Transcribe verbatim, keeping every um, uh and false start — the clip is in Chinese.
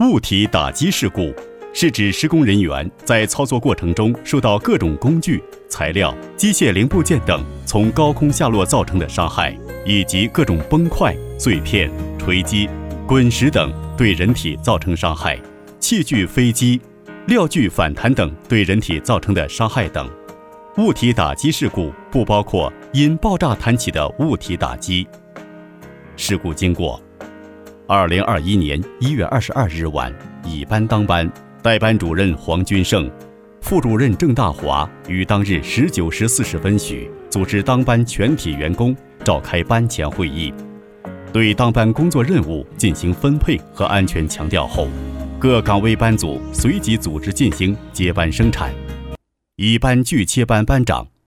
物体打击事故是指施工人员在操作过程中受到各种工具、材料、机械零部件等从高空下落造成的伤害，以及各种崩块、碎片、锤击、滚石等对人体造成伤害，器具飞机、料具反弹等对人体造成的伤害等。物体打击事故不包括因爆炸弹起的物体打击。事故经过：二零二一年一月二十二日晚，乙班当班代班主任黄军胜、副主任郑大华于当日十九时四十分许组织当班全体员工召开班前会议，对当班工作任务进行分配和安全强调后，各岗位班组随即组织进行接班生产。乙班锯切班班长